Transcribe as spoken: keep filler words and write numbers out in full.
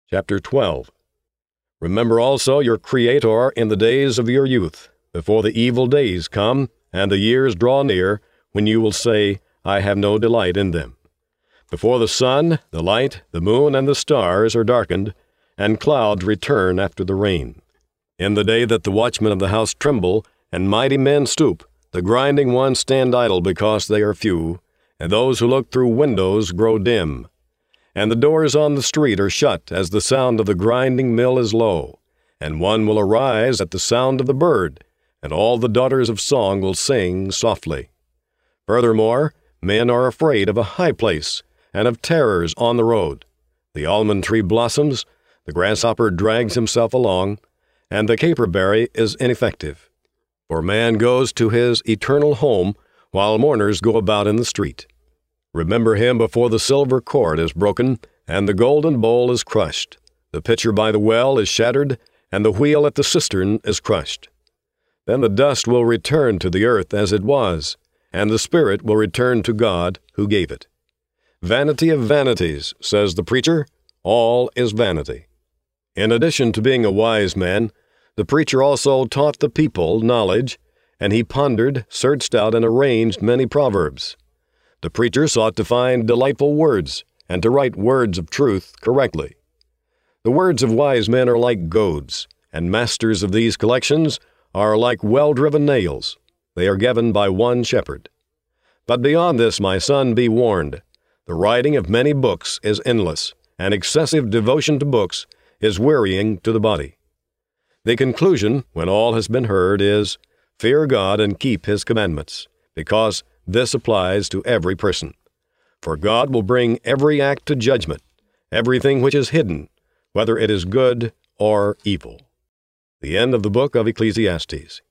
Chapter twelve. Remember also your Creator in the days of your youth, before the evil days come, and the years draw near, when you will say, I have no delight in them. Before the sun, the light, the moon, and the stars are darkened, and clouds return after the rain. In the day that the watchmen of the house tremble, and mighty men stoop, the grinding ones stand idle because they are few, and those who look through windows grow dim. And the doors on the street are shut as the sound of the grinding mill is low, and one will arise at the sound of the bird, and all the daughters of song will sing softly. Furthermore, men are afraid of a high place, and of terrors on the road. The almond tree blossoms, the grasshopper drags himself along, and the caperberry is ineffective. For man goes to his eternal home, while mourners go about in the street. Remember him before the silver cord is broken, and the golden bowl is crushed. The pitcher by the well is shattered, and the wheel at the cistern is crushed. Then the dust will return to the earth as it was, and the spirit will return to God who gave it. Vanity of vanities, says the preacher, all is vanity. In addition to being a wise man, the preacher also taught the people knowledge, and he pondered, searched out, and arranged many proverbs. The preacher sought to find delightful words, and to write words of truth correctly. The words of wise men are like goads, and masters of these collections are like well-driven nails. They are given by one shepherd. But beyond this, my son, be warned. The writing of many books is endless, and excessive devotion to books is wearying to the body. The conclusion, when all has been heard, is, fear God and keep his commandments, because this applies to every person. For God will bring every act to judgment, everything which is hidden, whether it is good or evil. The end of the book of Ecclesiastes.